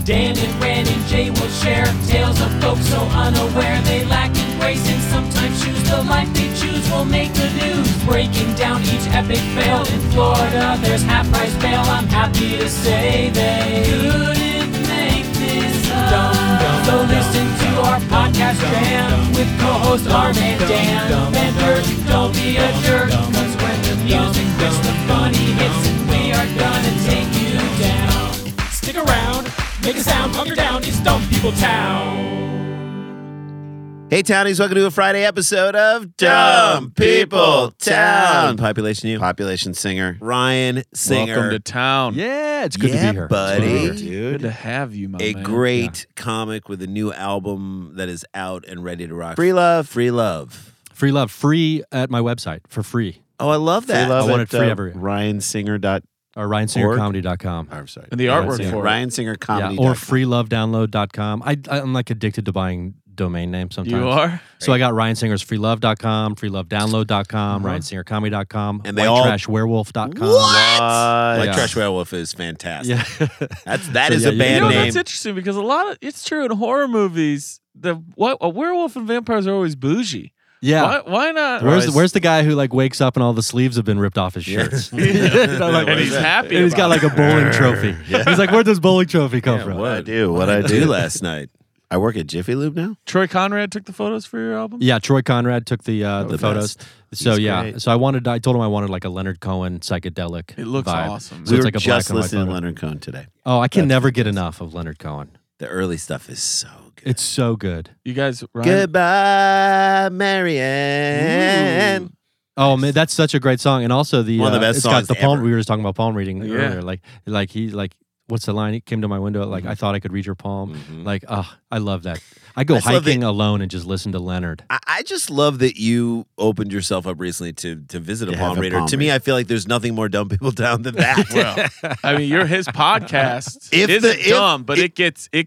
Dan and Ran and Jay will share tales of folks so unaware they lack in grace and sometimes choose the life they choose will make the news. Breaking down each epic fail in Florida, there's half-price bail. I'm happy to say they couldn't make this up. So listen to our podcast jam with co-host Arm and Dan. Bender, don't be a jerk, cause when the music hits, the funny hits, and we are gonna take you down. Stick around, make a sound, hunker down, it's Dumb People Town. Hey, Townies, welcome to a Friday episode of Dumb People Town. Population you, Population Singer, Ryan Singer. Welcome to town. Yeah, it's good to be here. buddy. Good to have you, my A man. great comic with a new album that is out and ready to rock. Free love. Free love. Free love, free at my website for free. Oh, I love that. I want it free everywhere. RyanSinger.org. Or RyanSingerComedy.com. I'm sorry. And the artwork for it. RyanSingerComedy. Or freelovedownload.com. I'm like addicted to buying domain names sometimes. You are? So I got Ryan Singer's freelovedownload.com, freelovedownload.com, RyanSingerComedy.com, And they all- WhiteTrashWerewolf.com. What? What? White Trash Werewolf is fantastic. Yeah. That So, is yeah, a you band You know, name. that's interesting because it's true in horror movies. A werewolf and vampires are always bougie. Yeah. Why not? Where's the guy who like wakes up and all the sleeves have been ripped off his shirts? and he's happy. And he's got about like a bowling trophy. He's like, where'd this bowling trophy come from? What I do last night. I work at Jiffy Lube now. it. Troy Conrad took the photos for your album? Yeah, Troy Conrad took the the photos. best. So He's yeah, great. so I told him I wanted like a Leonard Cohen psychedelic. It looks vibe. awesome. So We it's were like a just black and white listening to photo. Leonard Cohen today. Oh, I can That's never get enough of Leonard Cohen. The early stuff is so good. It's so good. You guys, Ryan, Goodbye, Marianne. Oh man, that's such a great song, and also the One of the best it's songs got the palm. ever. We were just talking about palm reading Yeah. earlier. What's the line? He came to my window like I thought I could read your palm. Like, I love that. I go I just love hiking alone and just listen to Leonard. I just love that you opened yourself up recently to visit a To palm have a reader. palm To me, reader. I feel like there's nothing more dumb people down than that. well, I mean, his podcast If isn't the- if- dumb, but it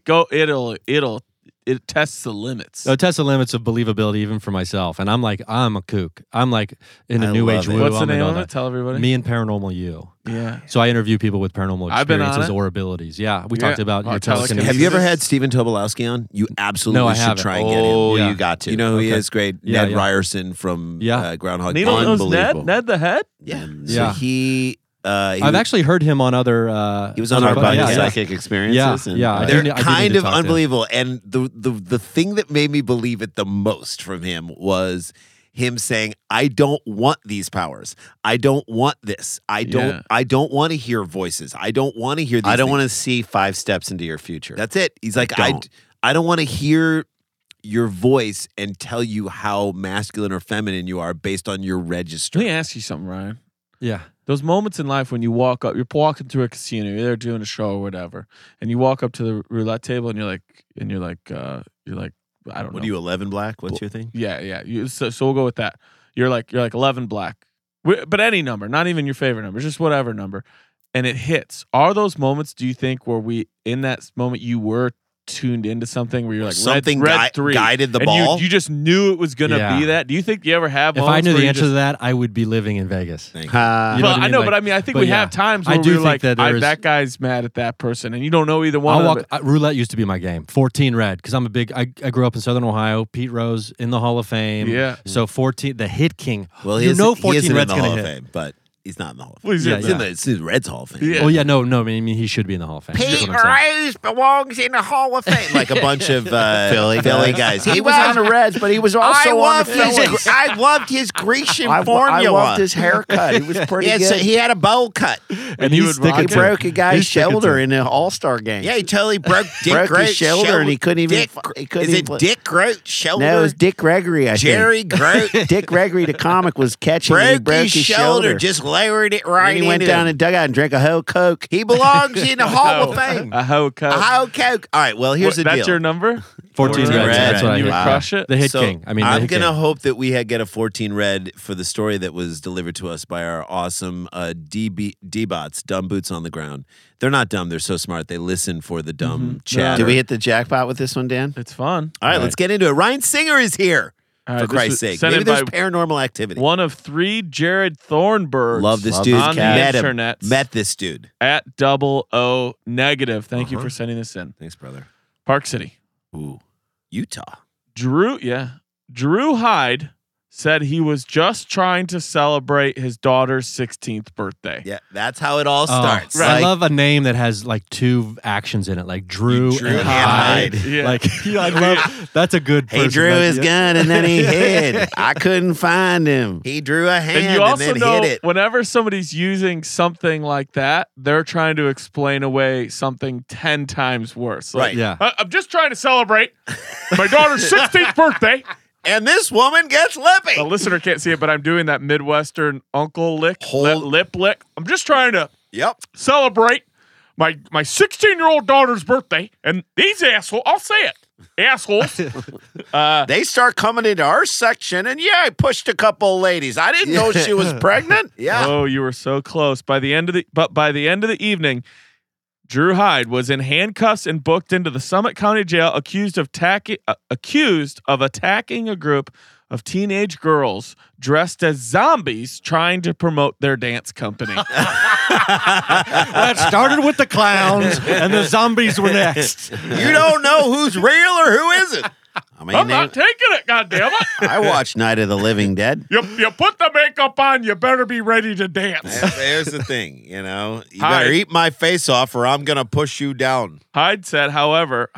tests the limits. So it tests the limits of believability even for myself, and I'm like, I'm a kook. I'm like in a I new love age it. woo. What's the I'm into name all of it? that. Tell everybody. Me and Paranormal You. Yeah. So I interview people with paranormal I've been on experiences it. or abilities. Yeah, we Yeah. talked about Oh, your telekinesis. telekinesis. Have you ever had Stephen Tobolowsky on? You absolutely No, I should haven't. try and get him. Oh, Yeah. you got to. You know who he Okay. is? Great. Yeah, Ned yeah. Ryerson from Groundhog Day. Needle knows Unbelievable. Ned the head? Yeah. Yeah. So he I've actually heard him on other. He was on our About Yeah, his yeah. psychic experiences. Yeah, and, yeah, I They're do need kind to of talk to him. unbelievable. And the thing that made me believe it the most from him was him saying, I don't want these powers. I don't want this. I don't want to hear voices. I don't want to hear these I don't things. want to see 5 steps into your future. That's it. He's like, don't. I don't want to hear your voice and tell you how masculine or feminine you are based on your register. Let me ask you something, Ryan. Yeah. Those moments in life when you walk up, you're walking through a casino, you're there doing a show or whatever, and you walk up to the roulette table and you're like, I don't know. What are you, 11 black? What's your thing? Yeah. So we'll go with that. You're like 11 black, but any number, not even your favorite number, just whatever number, and it hits. Are those moments? Do you think where in that moment you were tuned into something where you're like Something red 3 guided the and ball? You just knew it was gonna Yeah. be that. Do you think you ever have? If I moments knew where the you answer just- to that, I would be living in Vegas. Thank you. You know Well, what I I mean? know, Like- but I mean, I think but we yeah. have times I where do we're think like, that there's- that guy's mad at that person, and you don't know either one. I'll of walk. it. Roulette used to be my game. 14 red because I'm a big. I grew up in Southern Ohio. Pete Rose in the Hall of Fame. Yeah. So 14, the hit king. Well, you know he 14 isn't in red's the gonna Hall hit. of Fame, but he's not in the Hall of Fame. Well, he's Yeah, in- It's in the Reds Hall of Fame. Yeah. Oh yeah, no. I mean, he should be in the Hall of Fame. That's what I'm saying. Rose belongs in the Hall of Fame. Like a bunch of Philly guys. He was on the Reds, but he was also on the Phillies. I loved his Grecian I formula. loved his haircut. He was pretty good. He had a bowl cut. And you he's would rock sticking it. He to broke a guy's He's sticking to shoulder it. in an All-Star game. Yeah, he totally broke Dick Broke his Groat's shoulder and he couldn't even- Dick, he couldn't is even it play. Dick Groat's shoulder? No, it was Dick Gregory, I Jerry think. Groat Dick Gregory, the comic, was catching and he broke his shoulder, just lowered it right and he went into down him. and dugout and drank a whole Coke. He belongs in the Hall of Fame. A hoe coat. A whole Coke. All right, well, here's the deal. That's your number. 14 14 reds. red. That's what I You hit. would crush it. The hit So, king. I mean, the I'm hit gonna king. hope that we get a 14 red for the story that was delivered to us by our awesome D-bots, dumb boots on the ground. They're not dumb; they're so smart. They listen for the dumb chatter. Did we hit the jackpot with this one, Dan? It's fun. All right, let's get into it. Ryan Singer is here. All right, For this Christ's was sake. sent Maybe in there's by paranormal activity. one of 3 Jared Thornbergs. Love this Love dude. this on the cat. Met him. internet. Met this dude. At $00 negative. Thank you Uh-huh. for sending this in. Thanks, brother. Park City. Ooh, Utah. Drew Hyde said he was just trying to celebrate his daughter's 16th birthday. Yeah, that's how it all starts. I Like, love a name that has like 2 actions in it, like Drew, Drew and and Hyde. Hyde. Yeah. Like, I love that's a good. He person. drew Like, his yeah. gun and then he hid. I couldn't find him. he drew a hand And you and also then know hit it. whenever somebody's using something like that, they're trying to explain away something 10 times worse. Like, Right. Yeah. I'm just trying to celebrate my daughter's 16th birthday. And this woman gets lippy. The listener can't see it, but I'm doing that Midwestern uncle lick, Hold- lip lick. I'm just trying to Yep. celebrate my 16-year-old daughter's birthday, and these assholes, I'll say it, assholes. They start coming into our section, and I pushed a couple ladies. I didn't know she was pregnant. Yeah. Oh, you were so close. By the end of the evening, Drew Hyde was in handcuffs and booked into the Summit County Jail, accused of attacking a group of teenage girls dressed as zombies trying to promote their dance company. That started with the clowns, and the zombies were next. You don't know who's real or who isn't. I mean, I'm not taking it, goddammit. I watched Night of the Living Dead. You put the makeup on, you better be ready to dance. There's the thing, you better Hyde. eat my face off or I'm going to push you down. Hyde said, however,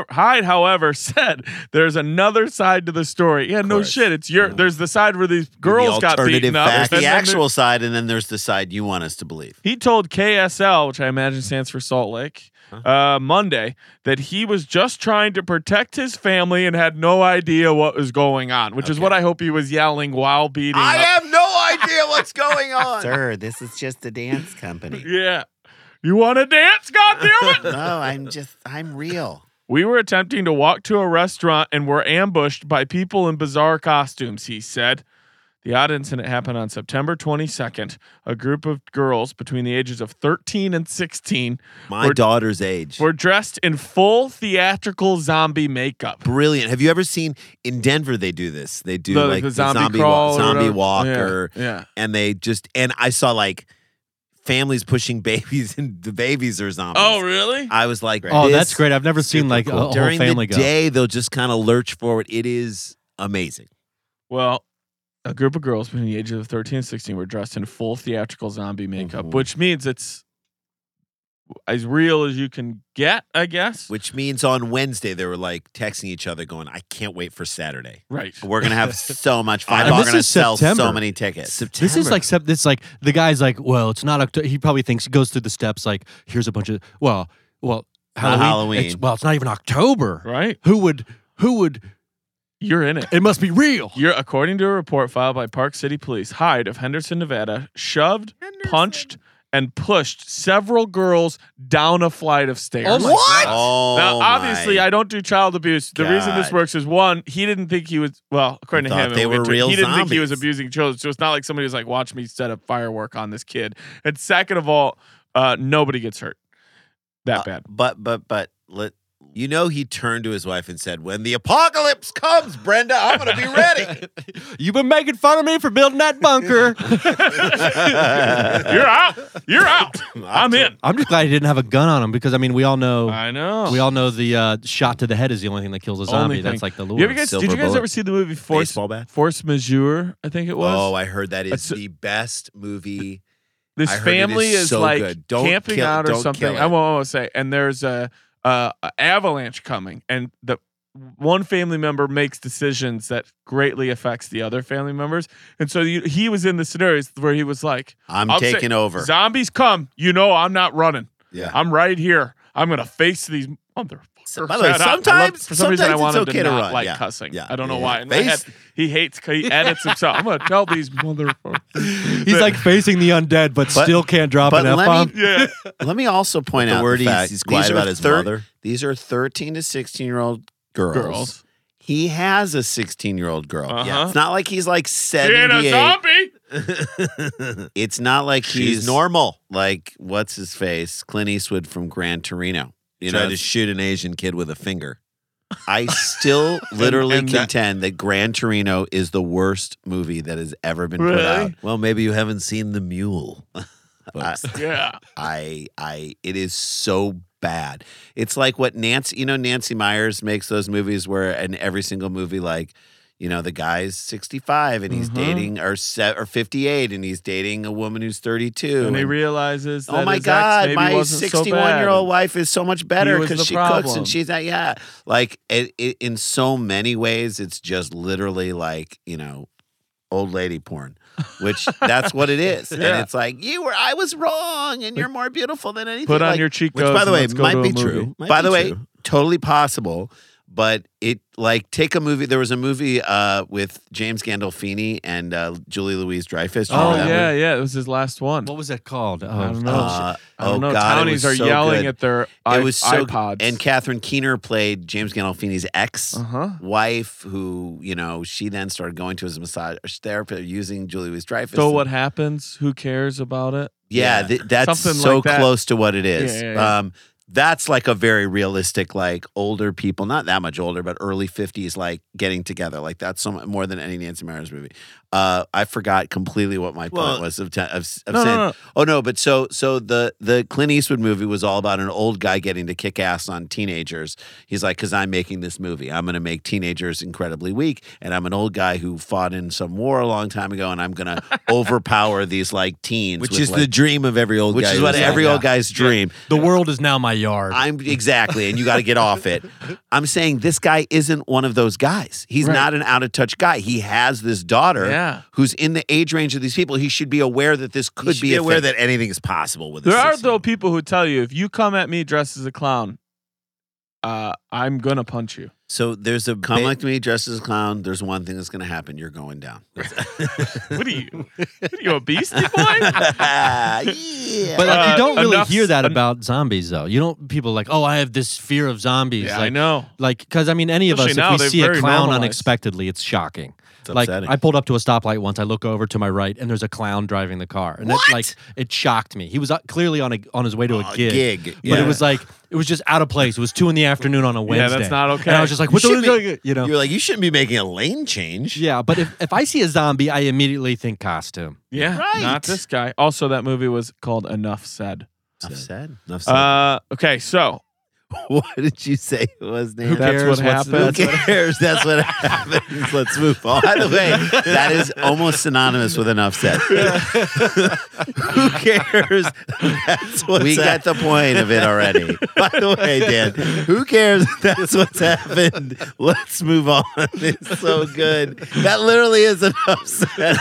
said there's another side to the story. Yeah, no course. shit. It's there's the side where these girls the got beaten up. fact, and the then actual side, and then there's the side you want us to believe. he told KSL, which I imagine stands for Salt Lake, Monday, that he was just trying to protect his family and had no idea what was going on, which is what I hope he was yelling while beating I up. have no idea what's going on. Sir, this is just a dance company. Yeah. You want to dance, goddammit? No, I'm real. We were attempting to walk to a restaurant and were ambushed by people in bizarre costumes, he said. The odd incident happened on September 22nd. A group of girls between the ages of 13 and 16 My daughter's age. were dressed in full theatrical zombie makeup. Brilliant. Have you ever seen in Denver? They do this. They do The- like the the zombie crawl or zombie whatever. walk, Yeah. and they just and I saw like families pushing babies, and the babies are zombies. Oh, really? I was like, Oh, this that's great. I've never seen like a cool. whole During family the go. day, they'll just kind of lurch forward. It is amazing. Well, a group of girls between the ages of 13 and 16 were dressed in full theatrical zombie makeup, Mhm. which means it's as real as you can get, I guess. Which means on Wednesday they were like texting each other, going, "I can't wait for Saturday. Right. We're gonna have so much fun. And We're this gonna is sell so September. many tickets. This is like it's like the guy's like, well, it's not October. He probably thinks he goes through the steps like, here's a bunch of well, Halloween. It's not even October. Right. Who would? You're in it. It must be real. According to a report filed by Park City Police, Hyde of Henderson, Nevada, shoved, punched, and pushed several girls down a flight of stairs. Oh my What? Oh, Now, obviously, my. I don't do child abuse. The reason this God. works is one, he didn't think he was according to He him, thought they were real he didn't think he was zombies. abusing children. So it's not like somebody was like, "Watch me set up firework on this kid." And second of all, nobody gets hurt that bad. But He turned to his wife and said, "When the apocalypse comes, Brenda, I'm going to be ready." You've been making fun of me for building that bunker. You're out. You're out. I'm in. I'm just glad he didn't have a gun on him because I mean we all know I know. the shot to the head is the only thing that kills a zombie. Only That's thing. like the lure. Did you Silver guys bullet. ever see the movie Force Baseball bat? Force Majeure? I think it was. Oh, I heard that is That's- the best movie. This I heard it family is is so like good. Don't camping kill- out or don't something. kill it. I won't say. And there's a avalanche coming, and the one family member makes decisions that greatly affects the other family members. And so he was in the scenarios where he was like, I'm I'll say, taking over. Zombies come. I'm not running. Yeah. I'm right here. I'm gonna face these motherfuckers. By the way, head on. sometimes- for some reason I sometimes wanted it's okay to to not run. like Yeah. cussing. Yeah. I don't know Yeah. why. In my head, Face- he edits himself. I'm gonna tell these motherfuckers. He's like facing the undead, but still can't drop but an let F-bomb. me- Yeah. Let me also point The out word the fact he's quiet these are about his mother. These are 13 to 16-year-old girls. Girls. He has a 16-year-old girl. Uh-huh. It's not like he's like Being a 78. zombie. It's not like She's he's normal. like what's his face, Clint Eastwood from Gran Torino. Tried to shoot an Asian kid with a finger. I still literally and that- contend that Gran Torino is the worst movie that has ever been put Really? out. Well, maybe you haven't seen The Mule. Yeah. It is so bad. It's like what Nancy Myers makes those movies where in every single movie, like, the guy's 65 and he's dating or 58 and he's dating a woman who's 32. And he realizes that oh my his ex God, maybe my wasn't so 61-year-old bad. wife is so much better was because the she cooks problem. and she's not, like in so many ways, it's just literally like, old lady porn, which that's what it is. And it's like, I was wrong and you're more beautiful than anything. Put on Like, your cheek Which, gloves by the and way, let's go might to a be movie. true. by the way, totally possible. But it take a movie. There was a movie with James Gandolfini and Julie Louis-Dreyfus. Do you Oh remember that yeah, movie? yeah. It was his last one. What was that called? I don't know. Uh, I don't know. God, it Townies was are so yelling good. at their It was so iPods. And Catherine Keener played James Gandolfini's ex-wife, who she then started going to his massage therapist using Julie Louis-Dreyfus. So what happens? Who cares about it? Yeah, that's Something so like that. close to what it is. Yeah. That's like a very realistic, like older people, not that much older, but early 50s, like getting together. Like that's so much more than any Nancy Myers movie. I forgot completely what my point was of saying. No. Oh no, but so the Clint Eastwood movie was all about an old guy getting to kick ass on teenagers. He's like, because I'm making this movie, I'm going to make teenagers incredibly weak, and I'm an old guy who fought in some war a long time ago, and I'm going to overpower these like teens, Which with, is like, the dream of every old which guy. is what who's every like, old guy's dream. The world is now my yard. I'm exactly, and you got to get off it. I'm saying this guy isn't one of those guys. He's Right. not an out of touch guy. He has this daughter Yeah. who's in the age range of these people. He should be aware that this You could should be be a aware thing. that anything is possible with There are this. though people who tell you if you come at me dressed as a clown, I'm gonna punch you. So there's a Come bit- like me, dressed as a clown. There's one thing that's going to happen. You're going down. What are you? What are you, a beastie boy? yeah. But like, you don't really enough- hear that about zombies, though. You don't. People are like, oh, I have this fear of zombies. Yeah, like, I know. Like, because I mean, any of us, Especially now, if we they've see a very clown normalized. unexpectedly, it's shocking. It's Like, upsetting. I pulled up to a stoplight once. I look over to my right, and there's a clown driving the car, and it shocked me. He was clearly on his way to a gig. But Yeah. it was like it was just out of place. It was 2 PM on a Wednesday. that's not okay. And I was just like, what You the should you know? You're like, you shouldn't be making a lane change. Yeah, but if I see a zombie, I immediately think costume. Yeah, Right. not this guy. Also, that movie was called Enough Said. Enough said. Enough said. Okay, so What did you say it was, Dan? Who That's cares what what's- happened. Who cares? That's what happens. Let's move on. By the way, that is almost synonymous with enough said. Who cares? That's what's We get the point of it already. By the way, Dan, who cares? That's what's happened. Let's move on. It's so good. That literally is enough said.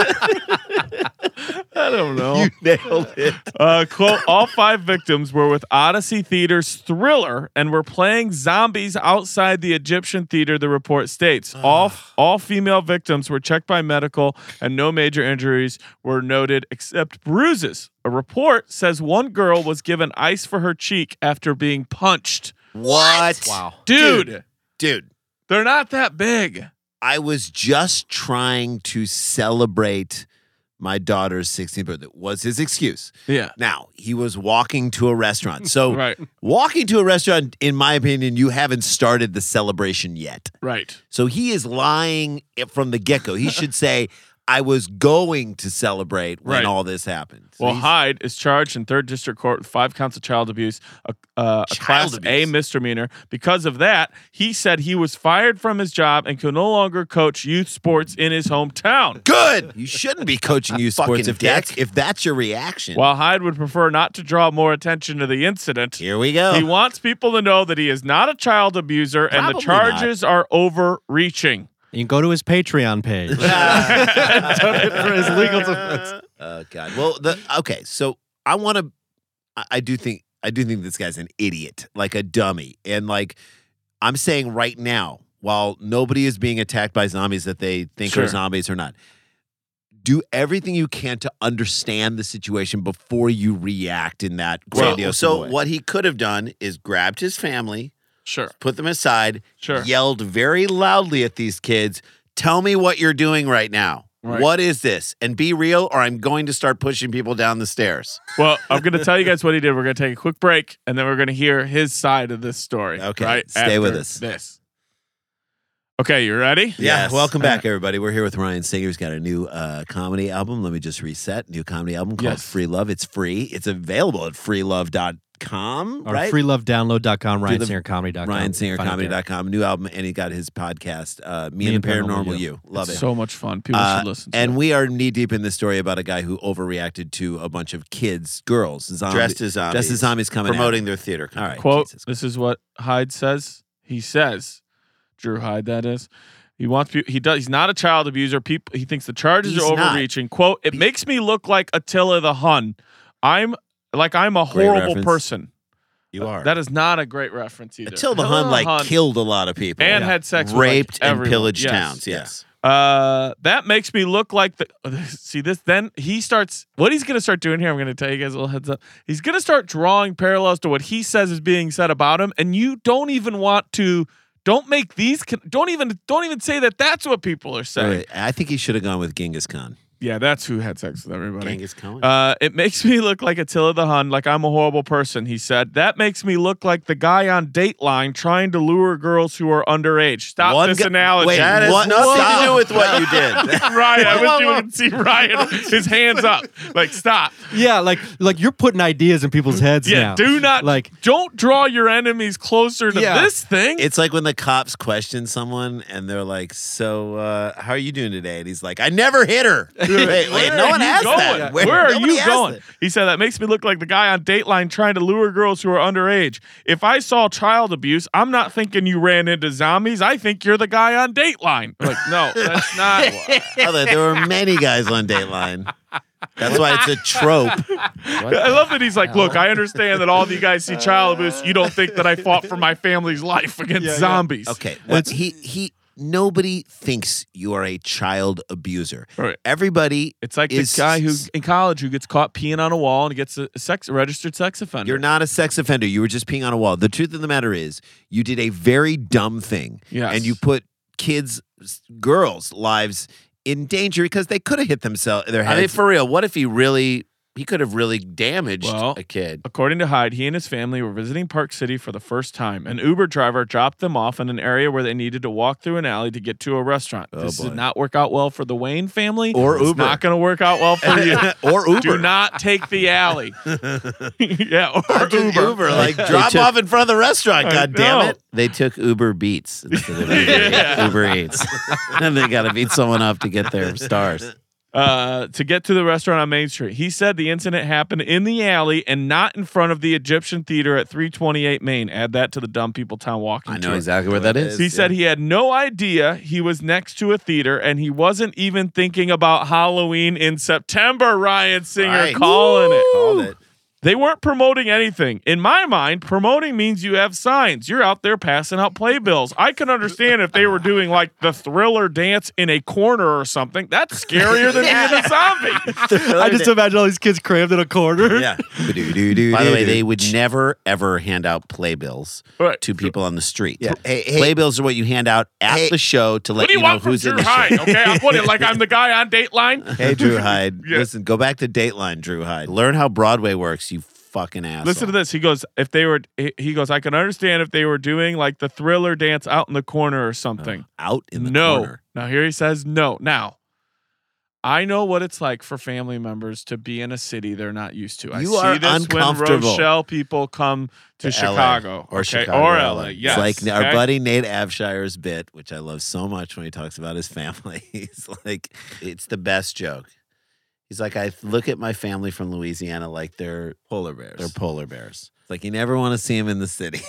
I don't know. You nailed it. Quote, all 5 victims were with Odyssey Theater's Thriller and were playing zombies outside the Egyptian theater, the report states. All female victims were checked by medical and no major injuries were noted except bruises. A report says one girl was given ice for her cheek after being punched. What? Wow. Dude, Dude, they're not that big. I was just trying to celebrate my daughter's 16th birthday. Was his excuse. Yeah. Now, he was walking to a restaurant. So, Right. walking to a restaurant, in my opinion, you haven't started the celebration yet. Right. So, he is lying from the get go. He should say, I was going to celebrate when Right. all this happened. So Well, he's- Hyde is charged in 3rd District Court with 5 counts of child abuse, a Class A abuse. misdemeanor. Because of that, he said he was fired from his job and could no longer coach youth sports in his hometown. good. You shouldn't be coaching youth sports Fucking if that's your reaction. While Hyde would prefer not to draw more attention to the incident, Here we go. he wants people to know that he is not a child abuser and the Probably charges are overreaching. You can go to his Patreon page. for his legal defense. Oh God. Well, okay. So I want to. I do think this guy's an idiot, like a dummy, and like I'm saying right now, while nobody is being attacked by zombies that they think Sure. are zombies or not, do everything you can to understand the situation before you react in that grandiose So way. what he could have done is grabbed his family, Sure. put them aside, Sure. yelled very loudly at these kids, tell me what you're doing right now. Right. What is this? And be real, or I'm going to start pushing people down the stairs. Well, I'm going to tell you guys what he did. We're going to take a quick break, and then we're going to hear his side of this story. Okay, right stay with after us. This. Okay, you ready? Yeah, Yes. welcome back, everybody. We're here with Ryan Singer. He's got a new comedy album. Let me just reset. New comedy album called Yes. Free Love. It's free. It's available at freelove.com, Or right? freelovedownload.com, the RyanSingerComedy.com. RyanSingerComedy.com. New album, and he got his podcast, Me and the Paranormal You. Love it. So much fun. People should listen to And it. we are knee deep in this story about a guy who overreacted to a bunch of kids, girls, Dressed as zombies. coming promoting at their theater him. company. All right. Quote, Jesus. this is what Hyde says. He says, Drew Hyde, that is. He wants he's not a child abuser. He thinks the charges He's are not. overreaching. Quote, it makes me look like Attila the Hun. I'm a Great horrible reference. person. You are. That is not a great reference either. Attila the Hun killed a lot of people. and had sex with raped and everyone. pillaged Yes. towns. Yes. That makes me look like the. See this? Then he starts. What he's going to start doing here, I'm going to tell you guys a little heads up. He's going to start drawing parallels to what he says is being said about him, and you don't even want to. Don't make these. Don't even say that. That's what people are saying. Wait, I think he should have gone with Genghis Khan. Yeah, that's who had sex with everybody. Genghis Khan. It makes me look like Attila the Hun, like I'm a horrible person, he said. That makes me look like the guy on Dateline trying to lure girls who are underage. Stop this analogy. wait, that has what- nothing stop. to do with what you did. Ryan, I wish you could see Ryan, his hands up. Like, stop. Yeah, like you're putting ideas in people's heads Yeah, now. do not, like don't draw your enemies closer to Yeah. this thing. It's like when the cops question someone and they're like, "So, how are you doing today?" And he's like, "I never hit her." Wait, Where no are one you asked going? that. Where are nobody you asked going? that. He said that makes me look like the guy on Dateline trying to lure girls who are underage. If I saw child abuse, I'm not thinking you ran into zombies. I think you're the guy on Dateline. Like, no, that's not. Although there were many guys on Dateline. That's why it's a trope. I love that he's like, look, I understand that all of you guys see child abuse. You don't think that I fought for my family's life against zombies. Okay, well, nobody thinks you are a child abuser. Right. Everybody It's like is the guy who in college who gets caught peeing on a wall and gets a registered sex offender. You're not a sex offender. You were just peeing on a wall. The truth of the matter is, you did a very dumb thing. Yes. And you put girls' lives in danger because they could have hit their I mean, heads. for real, what if he could have really damaged Well, a kid? According to Hyde, he and his family were visiting Park City for the first time. An Uber driver dropped them off in an area where they needed to walk through an alley to get to a restaurant. This boy. did not work out well for the Wayne family. Or It's Uber. not going to work out well for you. Or Uber. Do not take the alley. Yeah, or Uber. Like, drop off in front of the restaurant, I God damn know. it. They took Uber Beats instead of Yeah. Uber Eats. And they got to beat someone up to get their stars. To get to the restaurant on Main Street. He said the incident happened in the alley and not in front of the Egyptian Theater at 328 Main. Add that to the Dumb People Town walking I know tour. exactly where that is. He said he had no idea he was next to a theater and he wasn't even thinking about Halloween in September. Ryan Singer Right. calling it. Called it. They weren't promoting anything. In my mind, promoting means you have signs. You're out there passing out playbills. I can understand if they were doing like the Thriller dance in a corner or something. That's scarier than being a zombie. I just imagine all these kids crammed in a corner. Yeah. By the way, they would never, ever hand out playbills Right. to people on the street. Yeah. Hey, Playbills are what you hand out at the show to What let do you you know want from who's in Drew the Hyde? show. Okay, I'm putting it like I'm the guy on Dateline. Hey, Drew Hyde. Yeah. Listen, go back to Dateline, Drew Hyde. Learn how Broadway works, you fucking asshole. Listen to this. He goes, he goes, I can understand if they were doing like the Thriller dance out in the corner or something. Out in the No. corner. Now here he says no. Now, I know what it's like for family members to be in a city they're not used to. I You see are this when uncomfortable. Rochelle people come to To Chicago. LA. Or okay? Chicago Or or LA. LA. Yes. It's like our okay? buddy Nate Avshire's bit, which I love so much when he talks about his family. He's like, It's the best joke. He's like, I look at my family from Louisiana like they're polar bears. they're polar bears. It's like you never want to see him in the city.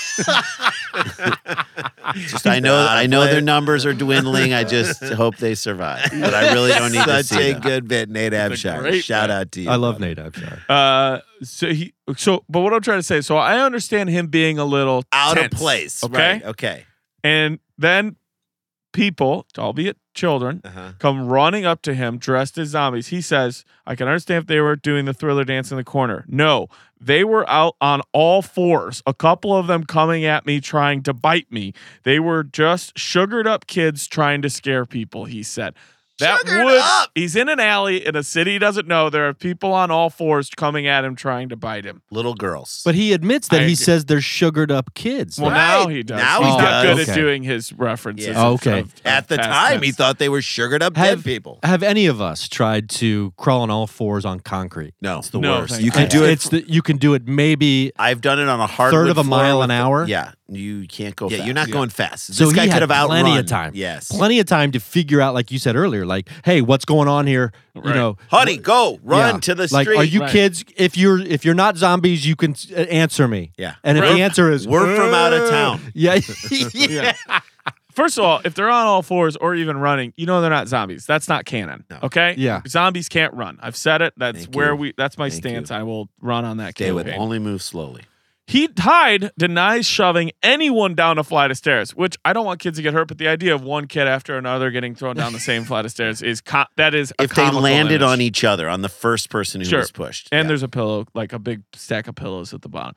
Just I know their numbers are dwindling. I just hope they survive. But I really don't need to Such see a them. good bit, Nate It's a Avshire. great Shout bit. out to you. I love brother. Nate Abshire. But what I'm trying to say, so I understand him being a little Out tense, of place. Okay. Right. Okay. And then people, albeit children, come running up to him dressed as zombies. He says, I can understand if they were doing the Thriller dance in the corner. No, they were out on all fours. A couple of them coming at me trying to bite me. They were just sugared up kids trying to scare people, he said. That Sugared would. up. He's in an alley in a city he doesn't know. There are people on all fours coming at him, trying to bite him. Little girls. But he admits that I he agree. says they're sugared up kids. Well, Right. now he does. Now He's he not does. good at Okay. doing his references. Yeah. Okay. At the past time, he tense. thought they were sugared up dead people. Have any of us tried to crawl on all fours on concrete? No, It's the No, worst. thank You can do it. You can do it maybe I've done it on a hardwood third of a floor mile with an the- hour. Yeah, you can't go. Yeah, fast. you're not going fast. So This guy he could had have outrun. plenty of time. Yes. Plenty of time to figure out, like you said earlier, like, hey, what's going on here? You Right. know, Honey, go run yeah. to the like, street. are you Right. kids? If you're not zombies, you can answer me. Yeah. And if Right. the answer is We're from out of town. yeah, Yeah. First of all, if they're on all fours or even running, you know they're not zombies. That's not canon. No. Okay? Yeah. Zombies can't run. I've said it. That's Thank where you. that's my Thank stance. you. I will run on that Stay with campaign. Only move slowly. Hyde denies shoving anyone down a flight of stairs, which I don't want kids to get hurt, but the idea of one kid after another getting thrown down the same flight of stairs is that is a If they comical landed image. on each other, on the first person who Sure. was pushed. And Yeah. there's a pillow, like a big stack of pillows at the bottom.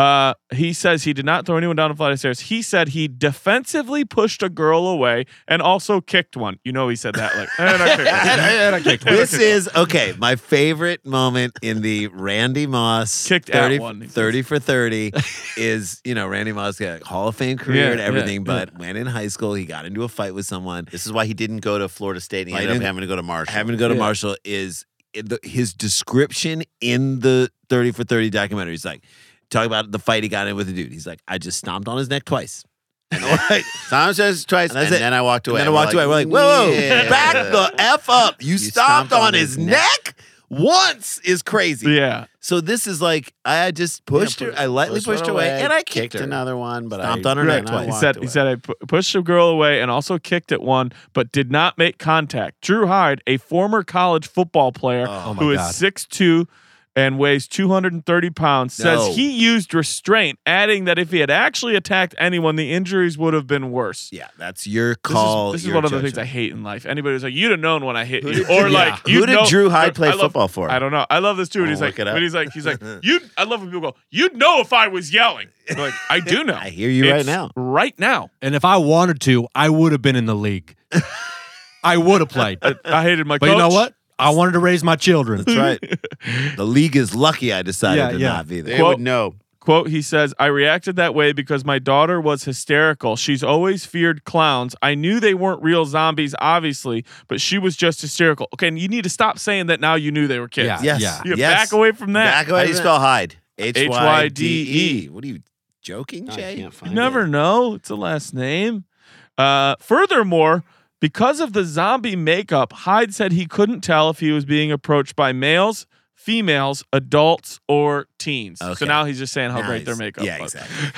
He says he did not throw anyone down a flight of stairs. He said he defensively pushed a girl away and also kicked one. You know he said that like, and I kicked one. This is okay. My favorite moment in the Randy Moss Kicked at 30, one. 30 for 30 is, Randy Moss got a Hall of Fame career Yeah, and everything, yeah, but when in high school, he got into a fight with someone. This is why he didn't go to Florida State and he Why ended up didn't- having to go to Marshall. Having to go to Yeah. Marshall is his description in the 30 for 30 documentary. He's like, talk about the fight he got in with the dude. He's like, I just stomped on his neck twice. And then, Simon says twice, And and, that's it. then I walked away. then I walked away. We're like, whoa, yeah. back the F up. You stomped on his neck once is crazy. Yeah. So this is like, I just pushed her. I lightly pushed her away and I kicked her. another one, but Stomped I on her neck and I twice. He walked said, away. I pushed a girl away and also kicked at one, but did not make contact. Drew Hyde, a former college football player Oh my who is God. 6'2", and weighs 230 pounds, says No. he used restraint, adding that if he had actually attacked anyone, the injuries would have been worse. Yeah, that's your call. This is your one of the things I judgment. hate in life. Anybody who's like, you'd have known when I hit Who you, did or Drew- like, yeah. you Who did know, Drew Hyde play I love- football for? I don't know. I love this too. And I'll he's like, look it up. but he's like, I love when people go, you'd know if I was yelling. I'm like, I do know. I hear you right It's now. Right now. And if I wanted to, I would have been in the league. I would have played. I hated my But coach. you know what? I wanted to raise my children. That's right. The league is lucky I decided Yeah, to yeah. not be there. They Quote- would know. Quote, he says, I reacted that way because my daughter was hysterical. She's always feared clowns. I knew they weren't real zombies, obviously, but she was just hysterical. Okay, and you need to stop saying that now you knew they were kids. Yeah. Yes. You yes. back away from that. Back How away do you from spell Hyde? H-Y-D-E. What are you joking, I Jay? can't You find never it. know. It's a last name. Furthermore, because of the zombie makeup, Hyde said he couldn't tell if he was being approached by males, females, adults, or teens. So Okay. now he's just saying how great Nice. their makeup Yeah, was. exactly.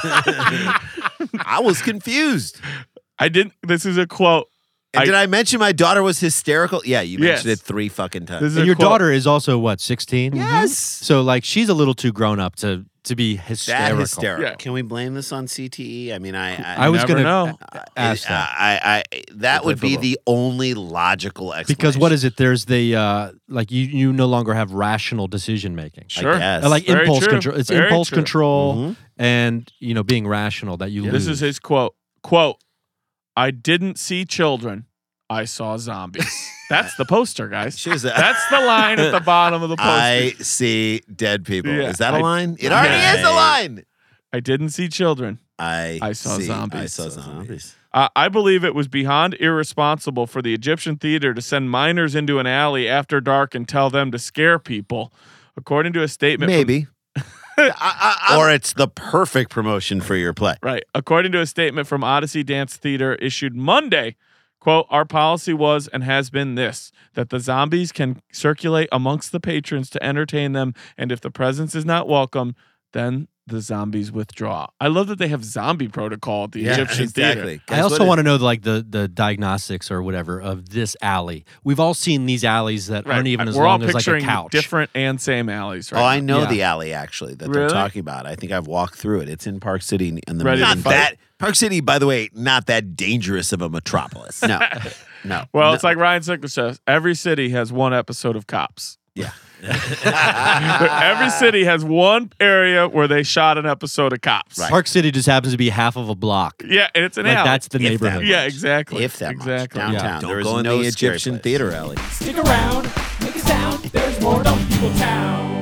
I was confused. I didn't. This is a quote. And did I mention my daughter was hysterical? Yeah, you mentioned Yes. it 3 fucking times. This is And a your quote. daughter is also what, 16? Yes. So like she's a little too grown up to be hysterical. That hysterical. Yeah. Can we blame this on CTE? I mean, I was never gonna know. ask that. that would be Applicable. the only logical explanation. Because what is it? There's the like you no longer have rational decision making. Sure. guess. Like Very impulse true. control. It's Very impulse true. control Mhm. and being rational that you lose. This is his quote. Quote, I didn't see children. I saw zombies. That's the poster, guys. She was a- That's the line at the bottom of the poster. I see dead people. Yeah. Is that a I- line? It already Yeah. is a line. I didn't see children. I saw see. zombies. I saw zombies. I believe it was beyond irresponsible for the Egyptian theater to send minors into an alley after dark and tell them to scare people. According to a statement from- Maybe. or it's the perfect promotion for your play. Right. According to a statement from Odyssey Dance Theater issued Monday, quote, our policy was and has been this, that the zombies can circulate amongst the patrons to entertain them, and if the presence is not welcome, then the zombies withdraw. I love that they have zombie protocol at the Egyptian theater. I also want to know like the diagnostics or whatever of this alley. We've all seen these alleys that aren't even as We're long all as like a picturing couch. different and same alleys, right? Oh, I know Yeah. the alley actually that Really? they're talking about. I think I've walked through it. It's in Park City in the Ready to Not fight. that. Park City, by the way, not that dangerous of a metropolis. No, no. Well, no. it's like Ryan Sickler says, every city has one episode of Cops. Yeah. Every city has one area where they shot an episode of Cops. Right. Park City just happens to be half of a block. Yeah, and it's an Like alley. that's the If that neighborhood. much. Yeah, exactly. If that exactly. much. Downtown. Don't There is go in no the scary Egyptian place. theater alley. Stick around, make a sound. There's more Dumb People Town.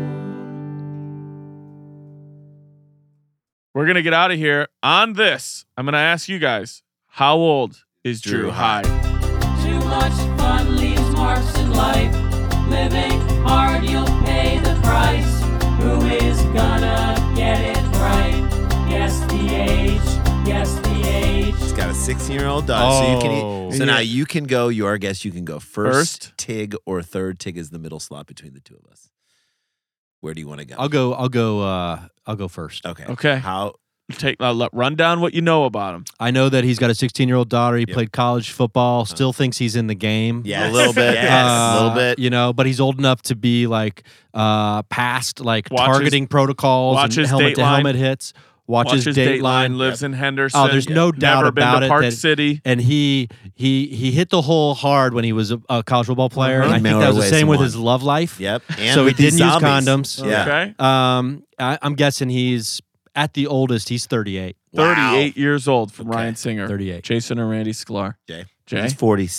We're gonna get out of here on this. I'm gonna ask you guys, how old is Drew Hyde? Too much fun leaves marks in life. Living hard, you'll pay the price. Who is gonna get it right? Guess the age. Guess the age. He's got a 16-year-old daughter. So you can Oh. so now you can go. You our guest. You can go First. first, Tig, or third. Tig is the middle slot between the two of us. Where do you want to go? I'll go first. Okay. Okay. How? Run down what you know about him. I know that he's got a 16-year-old daughter. He Yep. played college football. Still thinks he's in the game. Yes. A little bit. Yes. A little bit. You know, but he's old enough to be like past like Watch targeting protocols and watch his helmet to Dateline. helmet hits. Watches Dateline. lives in Henderson. Oh, there's no doubt Never been about to it Park that- City. And he hit the hole hard when he was a college football player. And I think Mail that was our the way same with someone. his love life. Yep. And So he with these didn't use zombies. condoms. Yeah. Okay. I'm guessing he's at the oldest. He's 38. 38 years old from Okay. Ryan Singer. 38. Jason or Randy Sklar. Jay. Jay? He's 40.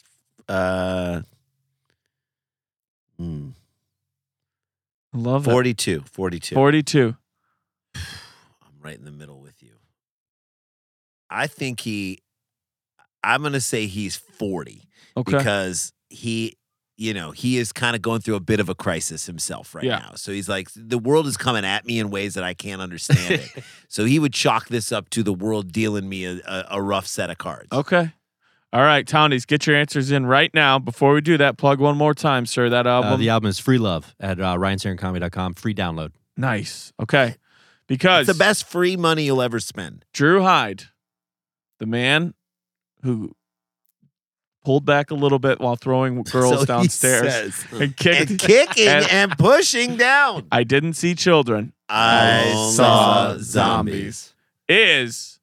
Love that. 42. 42. 42. I'm right in the middle with you. I think I'm going to say he's 40 Okay. because he is kind of going through a bit of a crisis himself right Yeah. now. So he's like, the world is coming at me in ways that I can't understand it. So he would chalk this up to the world dealing me a rough set of cards. Okay. All right, Townies, get your answers in right now. Before we do that, plug one more time, sir. That album. The album is Free Love at ryansingercomedy.com. Free download. Nice. Okay. Because It's the best free money you'll ever spend. Drew Hyde, the man who pulled back a little bit while throwing girls So he downstairs says. and kicked. And kicking and- and pushing down. I didn't see children. I saw saw zombies. Is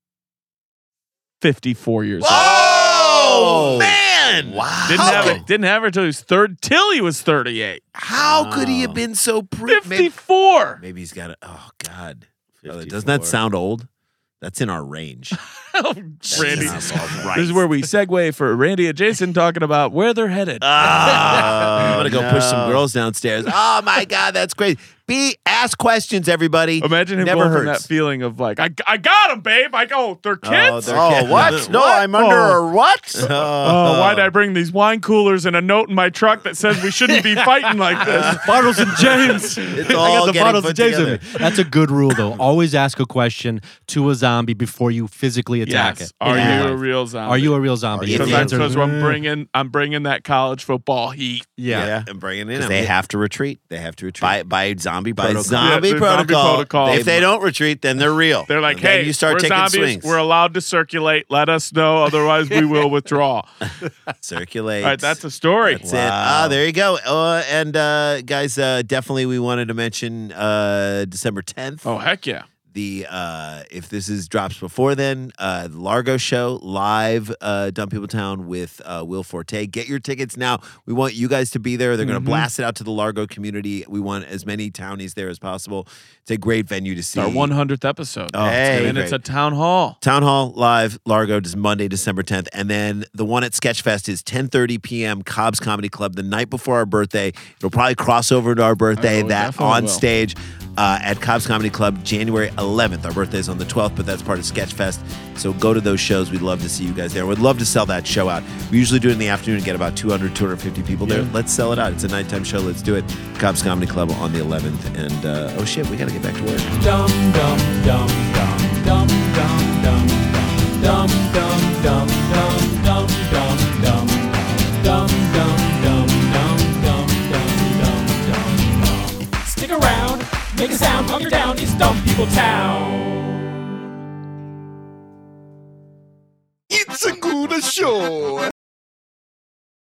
54 years old. Oh man! Wow. Didn't have her till he was 38. How could he have Wow. been so 54. Maybe he's got a. Oh God! 54. Doesn't that sound old? That's in our range. Randy. Jesus Christ. This is where we segue for Randy and Jason talking about where they're headed. I'm gonna go push some no. girls downstairs. Oh my God, that's great. Ask questions, everybody. Imagine him Never going from that hurts. feeling of like, I got him, babe. I go, they're kids. they're Oh, kidding. what? No, What? I'm under Oh. a what? Oh, why'd I bring these wine coolers and a note in my truck that says we shouldn't be fighting like this? Bottles and James. It's I all got the getting bottles put and James together. with me. That's a good rule, though. Always ask a question to a zombie before you physically attack Yes. it. Are Yeah. you a real zombie? Are you a real zombie? Are you If the a- answer is, Because I'm bringing that college football heat. yeah. I'm bringing it in. Because they have to retreat. They have to retreat By zombie by protocol. zombie Yeah, the zombie protocol. protocol. If they don't retreat, then they're real. They're like, And then hey, you start we're taking zombies. swings. We're allowed to circulate. Let us know. Otherwise, we will withdraw. circulate. All right, that's a story. That's it. Wow. There you go. And guys, definitely we wanted to mention December 10th. Oh, heck yeah. The if this drops before then, the Largo show live, Dumb People Town with Will Forte. Get your tickets now. We want you guys to be there. They're going to blast it out to the Largo community. We want as many townies there as possible. It's a great venue to see. It's our 100th episode. Oh, it's Hey. gonna be and it's a great. town hall. Town Hall live, Largo, is Monday, December 10th. And then the one at Sketchfest is 10:30 p.m., Cobb's Comedy Club, the night before our birthday. It'll probably cross over to our birthday, Oh, it that definitely on will. stage at Cobb's Comedy Club, January 11th. Our birthday is on the 12th, but that's part of Sketchfest. So go to those shows. We'd love to see you guys there. We'd love to sell that show out. We usually do it in the afternoon and get about 200, 250 people there. Yeah. Let's sell it out. It's a nighttime show. Let's do it. Cobb's Comedy Club on the 11th. And oh shit, we got to get back to work. Dum dum dum dum dum dum dum dum dum dum dum dum dum dum dum dum dum dum dum dum. Stick around, make a sound, hunker down, it's Dumb People Town. It's a good show.